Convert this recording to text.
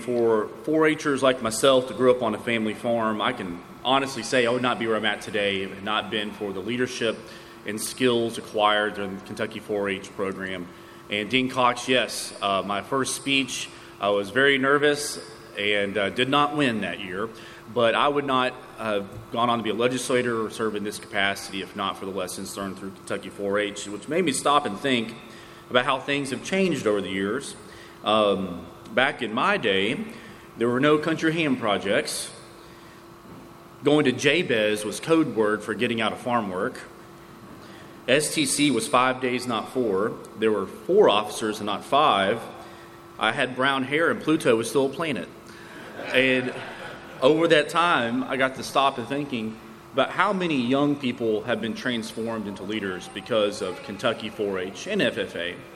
For 4-Hers like myself to grow up on a family farm, I can honestly say I would not be where I'm at today if it had not been for the leadership and skills acquired during the Kentucky 4-H program. And Dean Cox, yes, my first speech, I was very nervous and did not win that year, but I would not have gone on to be a legislator or serve in this capacity if not for the lessons learned through Kentucky 4-H, which made me stop and think about how things have changed over the years. Back in my day, there were no country ham projects. Going to JBEZ was code word for getting out of farm work. STC was 5 days, not 4. There were 4 officers and not 5. I had brown hair and Pluto was still a planet. And over that time, I got to stop and thinking about how many young people have been transformed into leaders because of Kentucky 4-H and FFA.